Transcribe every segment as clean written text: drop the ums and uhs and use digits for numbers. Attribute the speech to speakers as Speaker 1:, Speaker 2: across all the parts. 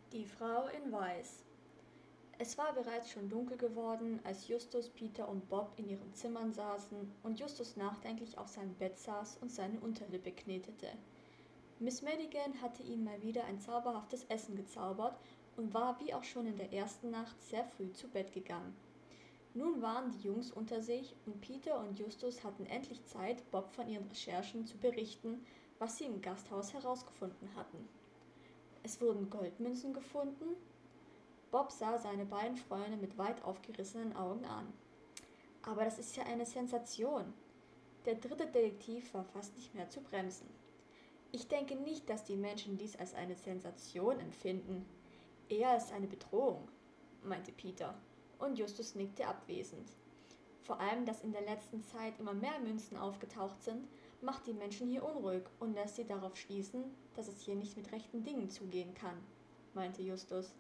Speaker 1: Die Frau in Weiß. Es war bereits schon dunkel geworden, als Justus, Peter und Bob in ihren Zimmern saßen und Justus nachdenklich auf seinem Bett saß und seine Unterlippe knetete. Miss Madigan hatte ihm mal wieder ein zauberhaftes Essen gezaubert und war wie auch schon in der ersten Nacht sehr früh zu Bett gegangen. Nun waren die Jungs unter sich und Peter und Justus hatten endlich Zeit, Bob von ihren Recherchen zu berichten, was sie im Gasthaus herausgefunden hatten. Es wurden Goldmünzen gefunden. Bob sah seine beiden Freunde mit weit aufgerissenen Augen an. Aber das ist ja eine Sensation. Der dritte Detektiv war fast nicht mehr zu bremsen. Ich denke nicht, dass die Menschen dies als eine Sensation empfinden, eher als eine Bedrohung, meinte Peter, und Justus nickte abwesend. Vor allem, dass in der letzten Zeit immer mehr Münzen aufgetaucht sind, macht die Menschen hier unruhig und lässt sie darauf schließen, dass es hier nicht mit rechten Dingen zugehen kann, meinte Justus.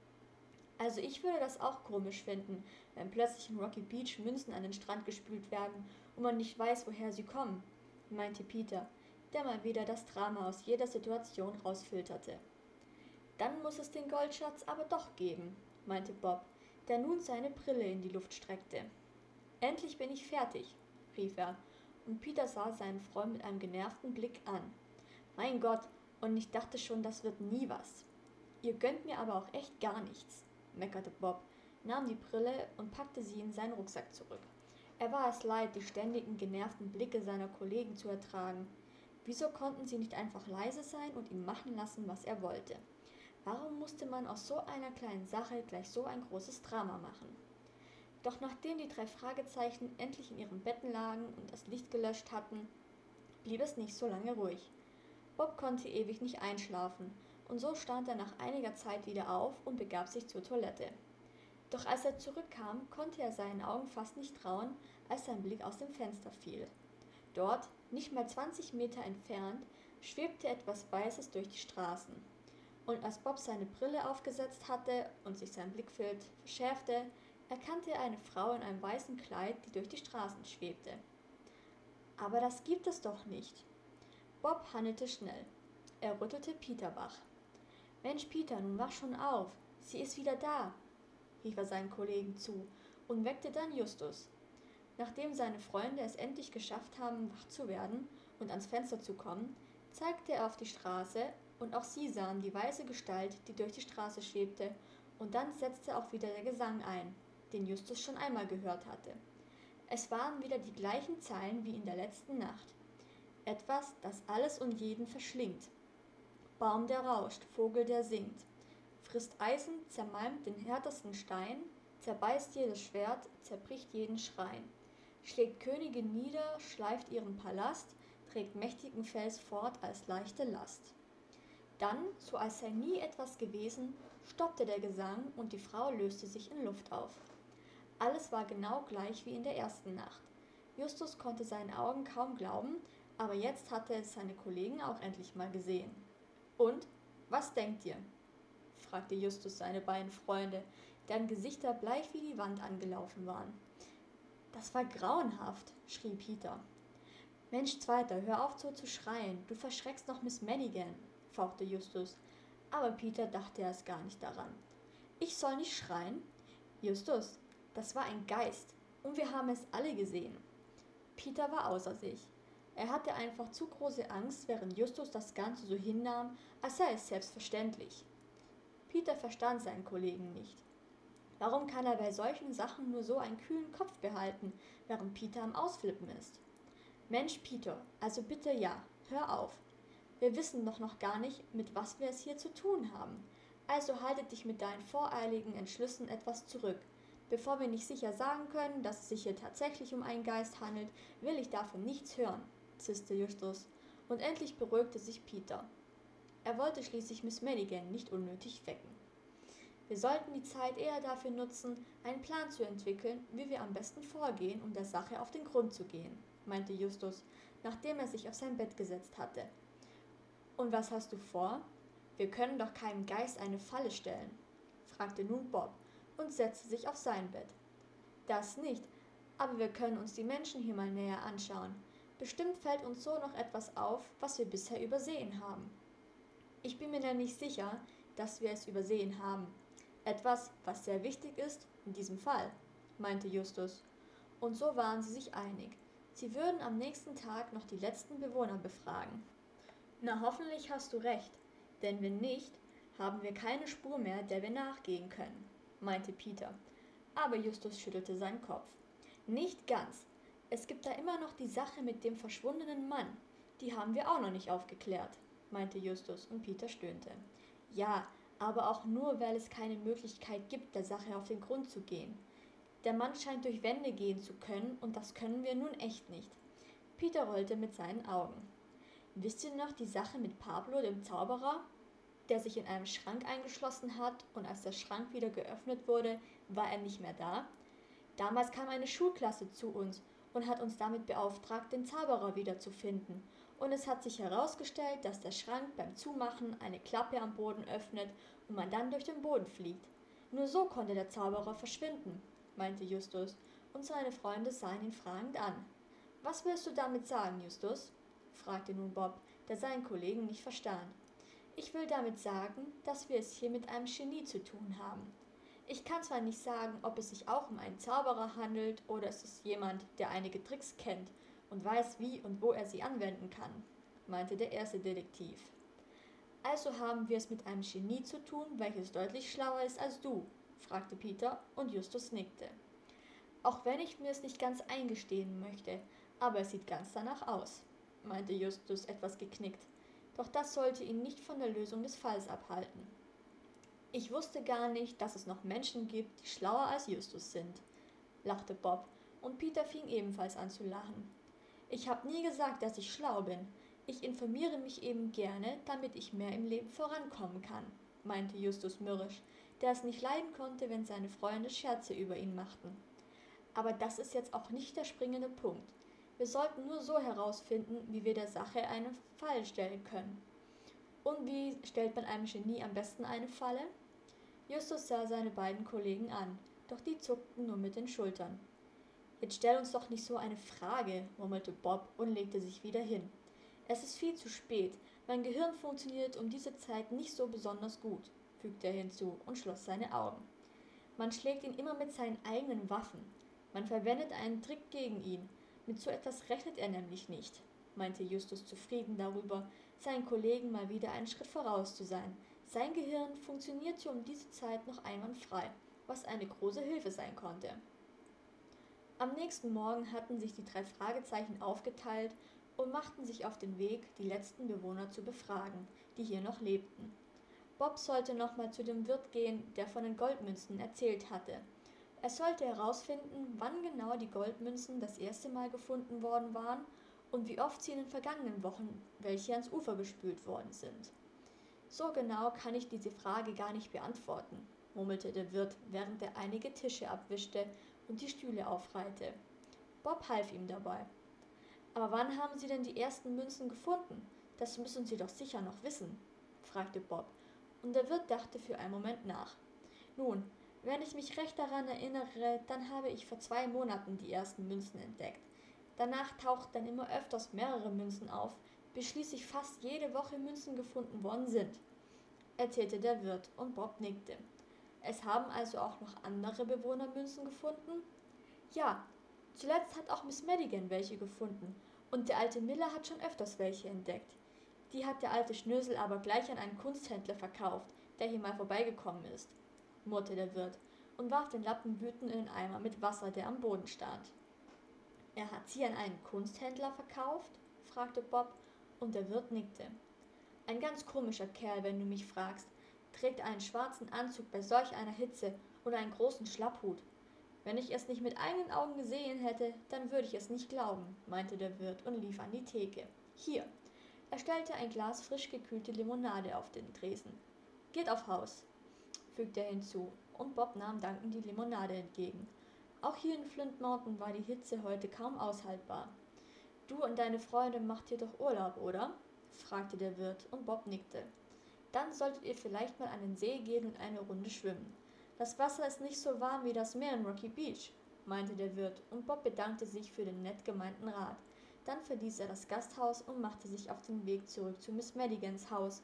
Speaker 1: Also ich würde das auch komisch finden, wenn plötzlich in Rocky Beach Münzen an den Strand gespült werden und man nicht weiß, woher sie kommen, meinte Peter, der mal wieder das Drama aus jeder Situation rausfilterte. Dann muss es den Goldschatz aber doch geben, meinte Bob, der nun seine Brille in die Luft streckte. Endlich bin ich fertig, rief er, und Peter sah seinen Freund mit einem genervten Blick an. Mein Gott, und ich dachte schon, das wird nie was. Ihr gönnt mir aber auch echt gar nichts, meckerte Bob, nahm die Brille und packte sie in seinen Rucksack zurück. Er war es leid, die ständigen genervten Blicke seiner Kollegen zu ertragen. Wieso konnten sie nicht einfach leise sein und ihn machen lassen, was er wollte? Warum musste man aus so einer kleinen Sache gleich so ein großes Drama machen? Doch nachdem die drei Fragezeichen endlich in ihren Betten lagen und das Licht gelöscht hatten, blieb es nicht so lange ruhig. Bob konnte ewig nicht einschlafen, und so stand er nach einiger Zeit wieder auf und begab sich zur Toilette. Doch als er zurückkam, konnte er seinen Augen fast nicht trauen, als sein Blick aus dem Fenster fiel. Dort, nicht mal 20 Meter entfernt, schwebte etwas Weißes durch die Straßen. Und als Bob seine Brille aufgesetzt hatte und sich sein Blickfeld verschärfte, erkannte er eine Frau in einem weißen Kleid, die durch die Straßen schwebte. Aber das gibt es doch nicht. Bob handelte schnell. Er rüttelte Peter wach. Mensch, Peter, nun wach schon auf. Sie ist wieder da, rief er seinen Kollegen zu und weckte dann Justus. Nachdem seine Freunde es endlich geschafft haben, wach zu werden und ans Fenster zu kommen, zeigte er auf die Straße, und auch sie sahen die weiße Gestalt, die durch die Straße schwebte, und dann setzte auch wieder der Gesang ein, den Justus schon einmal gehört hatte. Es waren wieder die gleichen Zeilen wie in der letzten Nacht. Etwas, das alles und jeden verschlingt. Baum, der rauscht, Vogel, der singt. Frisst Eisen, zermalmt den härtesten Stein, zerbeißt jedes Schwert, zerbricht jeden Schrein. Schlägt Könige nieder, schleift ihren Palast, trägt mächtigen Fels fort als leichte Last. Dann, so als sei nie etwas gewesen, stoppte der Gesang und die Frau löste sich in Luft auf. Alles war genau gleich wie in der ersten Nacht. Justus konnte seinen Augen kaum glauben, aber jetzt hatte es seine Kollegen auch endlich mal gesehen. Und, was denkt ihr? Fragte Justus seine beiden Freunde, deren Gesichter bleich wie die Wand angelaufen waren. Das war grauenhaft, schrie Peter. Mensch, Zweiter, hör auf so zu schreien, du verschreckst noch Miss Madigan, fauchte Justus, aber Peter dachte erst gar nicht daran. Ich soll nicht schreien? Justus, das war ein Geist, und wir haben es alle gesehen. Peter war außer sich. Er hatte einfach zu große Angst, während Justus das Ganze so hinnahm, als sei es selbstverständlich. Peter verstand seinen Kollegen nicht. Warum kann er bei solchen Sachen nur so einen kühlen Kopf behalten, während Peter am Ausflippen ist? Mensch, Peter, also bitte ja, hör auf. Wir wissen doch noch gar nicht, mit was wir es hier zu tun haben. Also halte dich mit deinen voreiligen Entschlüssen etwas zurück. Bevor wir nicht sicher sagen können, dass es sich hier tatsächlich um einen Geist handelt, will ich davon nichts hören, zisste Justus, und endlich beruhigte sich Peter. Er wollte schließlich Miss Madigan nicht unnötig wecken. Wir sollten die Zeit eher dafür nutzen, einen Plan zu entwickeln, wie wir am besten vorgehen, um der Sache auf den Grund zu gehen, meinte Justus, nachdem er sich auf sein Bett gesetzt hatte. Und was hast du vor? Wir können doch keinem Geist eine Falle stellen, fragte nun Bob und setzte sich auf sein Bett. Das nicht, aber wir können uns die Menschen hier mal näher anschauen. Bestimmt fällt uns so noch etwas auf, was wir bisher übersehen haben. Ich bin mir da nicht sicher, dass wir es übersehen haben. Etwas, was sehr wichtig ist in diesem Fall, meinte Justus. Und so waren sie sich einig. Sie würden am nächsten Tag noch die letzten Bewohner befragen. Na, hoffentlich hast du recht, denn wenn nicht, haben wir keine Spur mehr, der wir nachgehen können, meinte Peter. Aber Justus schüttelte seinen Kopf. Nicht ganz. Es gibt da immer noch die Sache mit dem verschwundenen Mann. Die haben wir auch noch nicht aufgeklärt, meinte Justus, und Peter stöhnte. Ja, aber auch nur, weil es keine Möglichkeit gibt, der Sache auf den Grund zu gehen. Der Mann scheint durch Wände gehen zu können, und das können wir nun echt nicht. Peter rollte mit seinen Augen. Wisst ihr noch die Sache mit Pablo, dem Zauberer, der sich in einem Schrank eingeschlossen hat, und als der Schrank wieder geöffnet wurde, war er nicht mehr da? Damals kam eine Schulklasse zu uns und hat uns damit beauftragt, den Zauberer wiederzufinden. Und es hat sich herausgestellt, dass der Schrank beim Zumachen eine Klappe am Boden öffnet und man dann durch den Boden fliegt. Nur so konnte der Zauberer verschwinden, meinte Justus, und seine Freunde sahen ihn fragend an. Was willst du damit sagen, Justus? Fragte nun Bob, der seinen Kollegen nicht verstand. Ich will damit sagen, dass wir es hier mit einem Genie zu tun haben. Ich kann zwar nicht sagen, ob es sich auch um einen Zauberer handelt oder es ist jemand, der einige Tricks kennt und weiß, wie und wo er sie anwenden kann, meinte der erste Detektiv. Also haben wir es mit einem Genie zu tun, welches deutlich schlauer ist als du, fragte Peter, und Justus nickte. Auch wenn ich mir es nicht ganz eingestehen möchte, aber es sieht ganz danach aus, meinte Justus etwas geknickt. Doch das sollte ihn nicht von der Lösung des Falls abhalten. Ich wusste gar nicht, dass es noch Menschen gibt, die schlauer als Justus sind, lachte Bob, und Peter fing ebenfalls an zu lachen. Ich habe nie gesagt, dass ich schlau bin. Ich informiere mich eben gerne, damit ich mehr im Leben vorankommen kann, meinte Justus mürrisch, der es nicht leiden konnte, wenn seine Freunde Scherze über ihn machten. Aber das ist jetzt auch nicht der springende Punkt. Wir sollten nur so herausfinden, wie wir der Sache einen Fall stellen können. Und wie stellt man einem Genie am besten eine Falle? Justus sah seine beiden Kollegen an, doch die zuckten nur mit den Schultern. Jetzt stell uns doch nicht so eine Frage, murmelte Bob und legte sich wieder hin. Es ist viel zu spät. Mein Gehirn funktioniert um diese Zeit nicht so besonders gut, fügte er hinzu und schloss seine Augen. Man schlägt ihn immer mit seinen eigenen Waffen. Man verwendet einen Trick gegen ihn. Mit so etwas rechnet er nämlich nicht, meinte Justus zufrieden darüber, seinen Kollegen mal wieder einen Schritt voraus zu sein. Sein Gehirn funktionierte um diese Zeit noch einwandfrei, was eine große Hilfe sein konnte. Am nächsten Morgen hatten sich die 3 Fragezeichen aufgeteilt und machten sich auf den Weg, die letzten Bewohner zu befragen, die hier noch lebten. Bob sollte nochmal zu dem Wirt gehen, der von den Goldmünzen erzählt hatte. Er sollte herausfinden, wann genau die Goldmünzen das erste Mal gefunden worden waren und wie oft sie in den vergangenen Wochen welche ans Ufer gespült worden sind. So genau kann ich diese Frage gar nicht beantworten, murmelte der Wirt, während er einige Tische abwischte und die Stühle aufreihte. Bob half ihm dabei. Aber wann haben Sie denn die ersten Münzen gefunden? Das müssen Sie doch sicher noch wissen, fragte Bob, und der Wirt dachte für einen Moment nach. Nun, wenn ich mich recht daran erinnere, dann habe ich vor 2 Monaten die ersten Münzen entdeckt. Danach tauchten dann immer öfters mehrere Münzen auf, bis schließlich fast jede Woche Münzen gefunden worden sind, erzählte der Wirt, und Bob nickte. Es haben also auch noch andere Bewohner Münzen gefunden? Ja, zuletzt hat auch Miss Madigan welche gefunden, und der alte Miller hat schon öfters welche entdeckt. Die hat der alte Schnösel aber gleich an einen Kunsthändler verkauft, der hier mal vorbeigekommen ist, murrte der Wirt und warf den Lappen wütend in den Eimer mit Wasser, der am Boden stand. Er hat sie an einen Kunsthändler verkauft? Fragte Bob, und der Wirt nickte. Ein ganz komischer Kerl, wenn du mich fragst, trägt einen schwarzen Anzug bei solch einer Hitze und einen großen Schlapphut. Wenn ich es nicht mit eigenen Augen gesehen hätte, dann würde ich es nicht glauben, meinte der Wirt und lief an die Theke. Hier. Er stellte ein Glas frisch gekühlte Limonade auf den Tresen. Geht auf Haus, fügte er hinzu, und Bob nahm dankend die Limonade entgegen. Auch hier in Flint Mountain war die Hitze heute kaum aushaltbar. Du und deine Freunde macht ihr doch Urlaub, oder? Fragte der Wirt, und Bob nickte. Dann solltet ihr vielleicht mal an den See gehen und eine Runde schwimmen. Das Wasser ist nicht so warm wie das Meer in Rocky Beach, meinte der Wirt, und Bob bedankte sich für den nett gemeinten Rat. Dann verließ er das Gasthaus und machte sich auf den Weg zurück zu Miss Madigans Haus.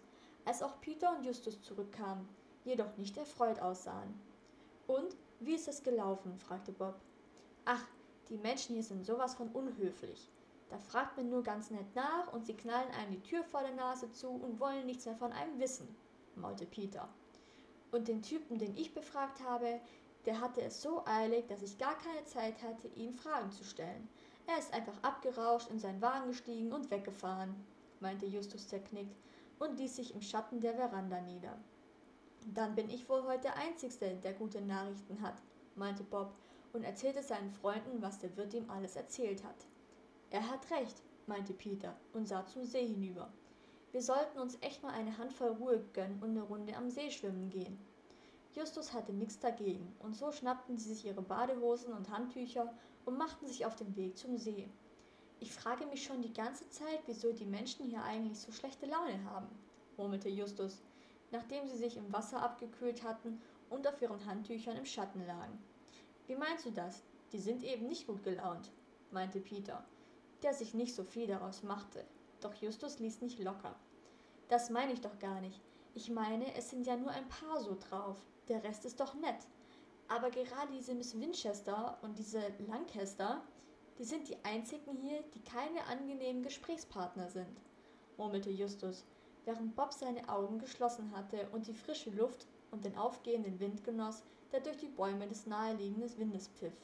Speaker 1: als auch Peter und Justus zurückkamen, jedoch nicht erfreut aussahen. »Und, wie ist es gelaufen?« fragte Bob. »Ach, die Menschen hier sind sowas von unhöflich. Da fragt man nur ganz nett nach und sie knallen einem die Tür vor der Nase zu und wollen nichts mehr von einem wissen«, maulte Peter. »Und den Typen, den ich befragt habe, der hatte es so eilig, dass ich gar keine Zeit hatte, ihm Fragen zu stellen. Er ist einfach abgerauscht, in seinen Wagen gestiegen und weggefahren«, meinte Justus zerknickt und ließ sich im Schatten der Veranda nieder. »Dann bin ich wohl heute der Einzige, der gute Nachrichten hat«, meinte Bob und erzählte seinen Freunden, was der Wirt ihm alles erzählt hat. »Er hat recht«, meinte Peter und sah zum See hinüber. »Wir sollten uns echt mal eine Handvoll Ruhe gönnen und eine Runde am See schwimmen gehen.« Justus hatte nichts dagegen, und so schnappten sie sich ihre Badehosen und Handtücher und machten sich auf den Weg zum See. »Ich frage mich schon die ganze Zeit, wieso die Menschen hier eigentlich so schlechte Laune haben«, murmelte Justus, nachdem sie sich im Wasser abgekühlt hatten und auf ihren Handtüchern im Schatten lagen. »Wie meinst du das? Die sind eben nicht gut gelaunt«, meinte Peter, der sich nicht so viel daraus machte. Doch Justus ließ nicht locker. »Das meine ich doch gar nicht. Ich meine, es sind ja nur ein paar so drauf. Der Rest ist doch nett. Aber gerade diese Miss Winchester und diese Lancaster, die sind die einzigen hier, die keine angenehmen Gesprächspartner sind«, murmelte Justus, während Bob seine Augen geschlossen hatte und die frische Luft und den aufgehenden Wind genoss, der durch die Bäume des naheliegenden Windes pfiff.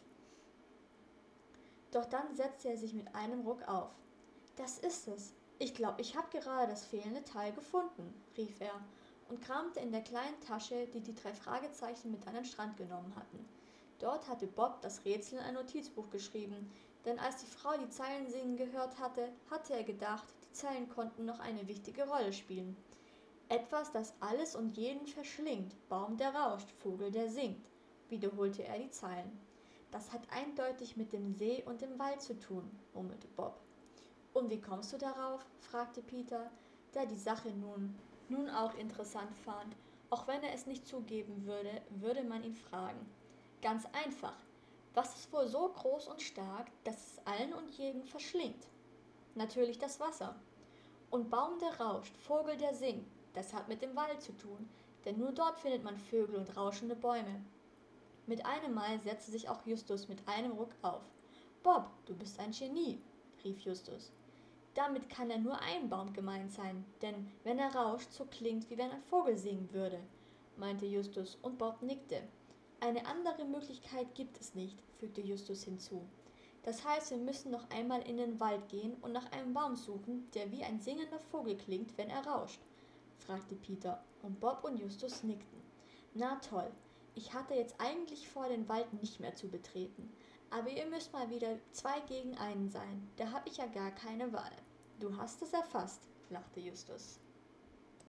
Speaker 1: Doch dann setzte er sich mit einem Ruck auf. »Das ist es. Ich glaube, ich habe gerade das fehlende Teil gefunden«, rief er und kramte in der kleinen Tasche, die die 3 Fragezeichen mit an den Strand genommen hatten. Dort hatte Bob das Rätsel in ein Notizbuch geschrieben, denn als die Frau die Zeilen singen gehört hatte, hatte er gedacht, die Zeilen konnten noch eine wichtige Rolle spielen. »Etwas, das alles und jeden verschlingt, Baum, der rauscht, Vogel, der singt«, wiederholte er die Zeilen. »Das hat eindeutig mit dem See und dem Wald zu tun«, murmelte Bob. »Und wie kommst du darauf?« fragte Peter, der die Sache nun auch interessant fand. Auch wenn er es nicht zugeben würde, würde man ihn fragen. »Ganz einfach. Was ist wohl so groß und stark, dass es allen und jeden verschlingt?« »Natürlich das Wasser.« »Und Baum, der rauscht, Vogel, der singt, das hat mit dem Wald zu tun, denn nur dort findet man Vögel und rauschende Bäume.« Mit einem Mal setzte sich auch Justus mit einem Ruck auf. »Bob, du bist ein Genie«, rief Justus. »Damit kann ja nur ein Baum gemeint sein, denn wenn er rauscht, so klingt, wie wenn ein Vogel singen würde«, meinte Justus, und Bob nickte. »Eine andere Möglichkeit gibt es nicht«, fügte Justus hinzu. »Das heißt, wir müssen noch einmal in den Wald gehen und nach einem Baum suchen, der wie ein singender Vogel klingt, wenn er rauscht«, fragte Peter, und Bob und Justus nickten. »Na toll, ich hatte jetzt eigentlich vor, den Wald nicht mehr zu betreten. Aber ihr müsst mal wieder 2 gegen einen sein, da hab ich ja gar keine Wahl.« »Du hast es erfasst«, lachte Justus.